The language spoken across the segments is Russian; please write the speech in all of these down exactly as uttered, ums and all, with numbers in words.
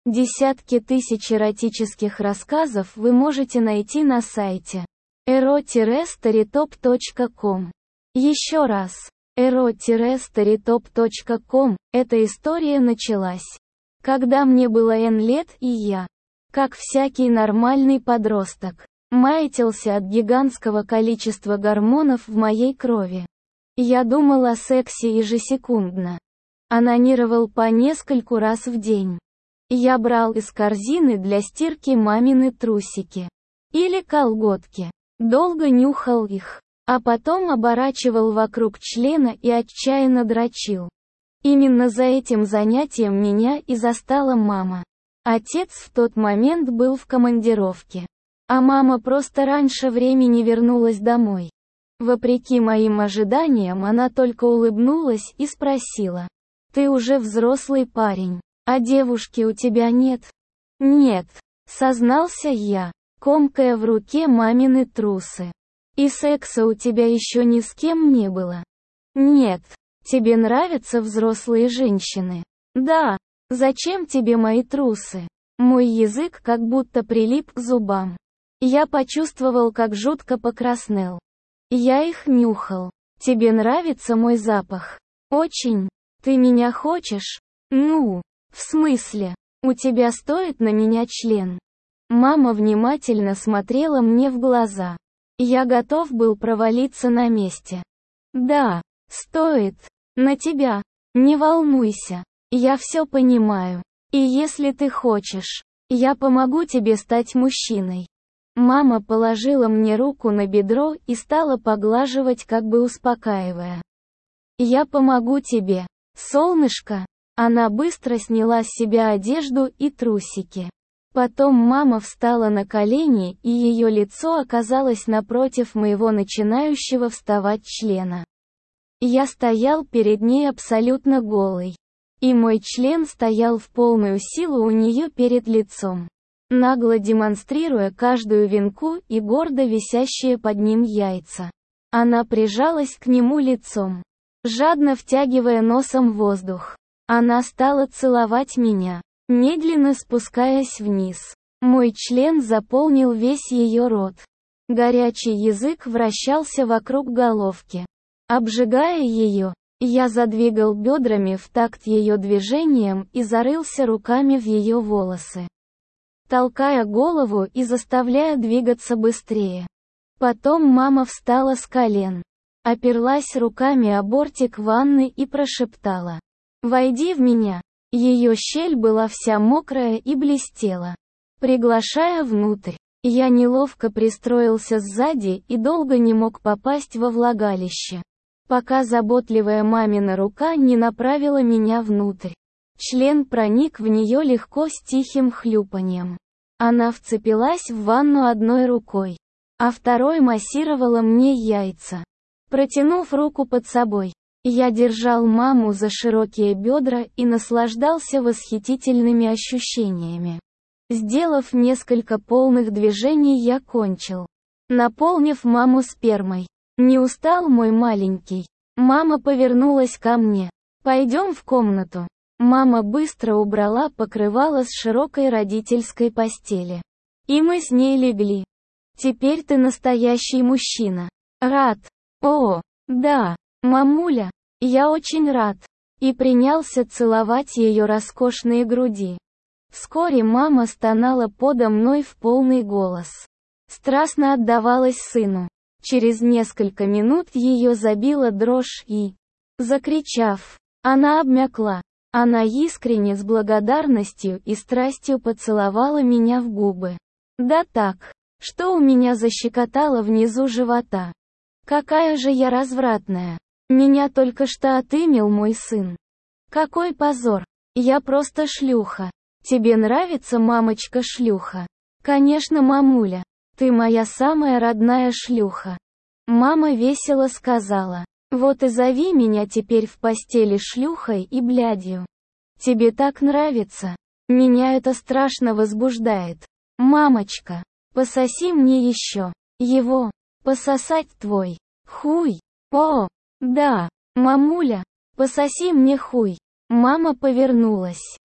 Десятки тысяч эротических рассказов вы можете найти на сайте эро старитоп точка ком. Еще раз. эро старитоп точка ком. Эта история началась, когда мне было N лет, и я, как всякий нормальный подросток, маятился от гигантского количества гормонов в моей крови. Я думал о сексе ежесекундно. Онанировал по нескольку раз в день. Я брал из корзины для стирки мамины трусики или колготки. Долго нюхал их, а потом оборачивал вокруг члена и отчаянно дрочил. Именно за этим занятием меня и застала мама. Отец в тот момент был в командировке, а мама просто раньше времени вернулась домой. Вопреки моим ожиданиям, она только улыбнулась и спросила: «Ты уже взрослый парень, а девушки у тебя нет?» «Нет», — сознался я, комкая в руке мамины трусы. «И секса у тебя еще ни с кем не было?» «Нет». «Тебе нравятся взрослые женщины?» «Да». «Зачем тебе мои трусы?» Мой язык как будто прилип к зубам. Я почувствовал, как жутко покраснел. Я их нюхал. «Тебе нравится мой запах?» «Очень». «Ты меня хочешь?» «Ну, в смысле? У тебя стоит на меня член?» Мама внимательно смотрела мне в глаза. Я готов был провалиться на месте. «Да, стоит. На тебя. Не волнуйся. Я все понимаю. И если ты хочешь, я помогу тебе стать мужчиной». Мама положила мне руку на бедро и стала поглаживать, как бы успокаивая. «Я помогу тебе, солнышко». Она быстро сняла с себя одежду и трусики. Потом мама встала на колени, и ее лицо оказалось напротив моего начинающего вставать члена. Я стоял перед ней абсолютно голый. И мой член стоял в полную силу у нее перед лицом, нагло демонстрируя каждую венку и гордо висящие под ним яйца. Она прижалась к нему лицом, жадно втягивая носом воздух. Она стала целовать меня, медленно спускаясь вниз. Мой член заполнил весь ее рот. Горячий язык вращался вокруг головки, обжигая ее. Я задвигал бедрами в такт ее движениям и зарылся руками в ее волосы, толкая голову и заставляя двигаться быстрее. Потом мама встала с колен, оперлась руками о бортик ванны и прошептала: «Войди в меня». Ее щель была вся мокрая и блестела, приглашая внутрь. Я неловко пристроился сзади и долго не мог попасть во влагалище, пока заботливая мамина рука не направила меня внутрь. Член проник в нее легко с тихим хлюпаньем. Она вцепилась в ванну одной рукой, а второй массировала мне яйца, протянув руку под собой. Я держал маму за широкие бедра и наслаждался восхитительными ощущениями. Сделав несколько полных движений, я кончил, наполнив маму спермой. «Не устал, мой маленький?» Мама повернулась ко мне. «Пойдем в комнату». Мама быстро убрала покрывало с широкой родительской постели. И мы с ней легли. «Теперь ты настоящий мужчина. Рад?» «О, да, мамуля, я очень рад». И принялся целовать ее роскошные груди. Вскоре мама стонала подо мной в полный голос. Страстно отдавалась сыну. Через несколько минут ее забила дрожь и, закричав, она обмякла. Она искренне с благодарностью и страстью поцеловала меня в губы. Да так, что у меня защекотало внизу живота. Какая же я развратная. Меня только что отымел мой сын. Какой позор. Я просто шлюха. Тебе нравится, мамочка-шлюха? Конечно, мамуля. Ты моя самая родная шлюха. Мама весело сказала: «Вот и зови меня теперь в постели шлюхой и блядью. Тебе так нравится? Меня это страшно возбуждает. Мамочка, пососи мне еще. Его. Пососать твой хуй. О, да, мамуля, пососи мне хуй». Мама повернулась.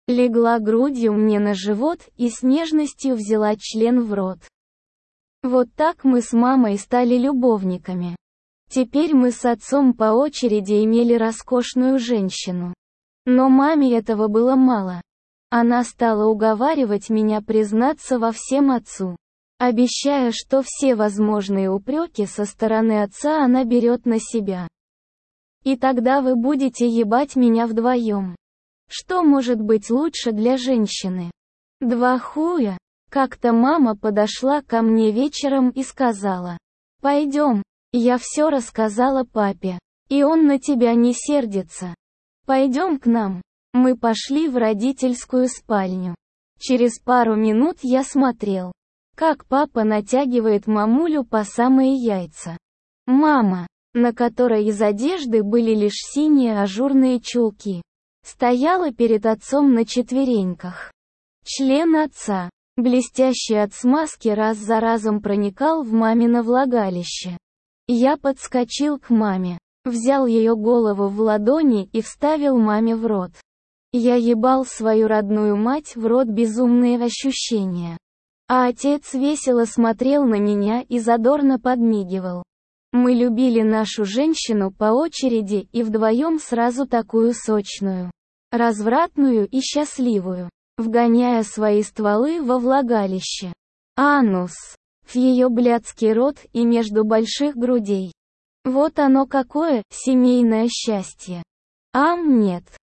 Легла грудью мне на живот и с нежностью взяла член в рот. Вот так мы с мамой стали любовниками. Теперь мы с отцом по очереди имели роскошную женщину. Но маме этого было мало. Она стала уговаривать меня признаться во всем отцу, обещая, что все возможные упреки со стороны отца она берет на себя. И тогда вы будете ебать меня вдвоем. Что может быть лучше для женщины? Два хуя. Как-то мама подошла ко мне вечером и сказала: «Пойдем, я все рассказала папе, и он на тебя не сердится. Пойдем к нам». Мы пошли в родительскую спальню. Через пару минут я смотрел, как папа натягивает мамулю по самые яйца. Мама, на которой из одежды были лишь синие ажурные чулки, стояла перед отцом на четвереньках. Член отца, блестящий от смазки, раз за разом проникал в мамино влагалище. Я подскочил к маме, взял ее голову в ладони и вставил маме в рот. Я ебал свою родную мать в рот, безумные ощущения. А отец весело смотрел на меня и задорно подмигивал. Мы любили нашу женщину по очереди и вдвоем сразу такую сочную, развратную и счастливую, вгоняя свои стволы во влагалище. Анус. В ее блядский рот и между больших грудей. Вот оно какое, семейное счастье. Ам, нет.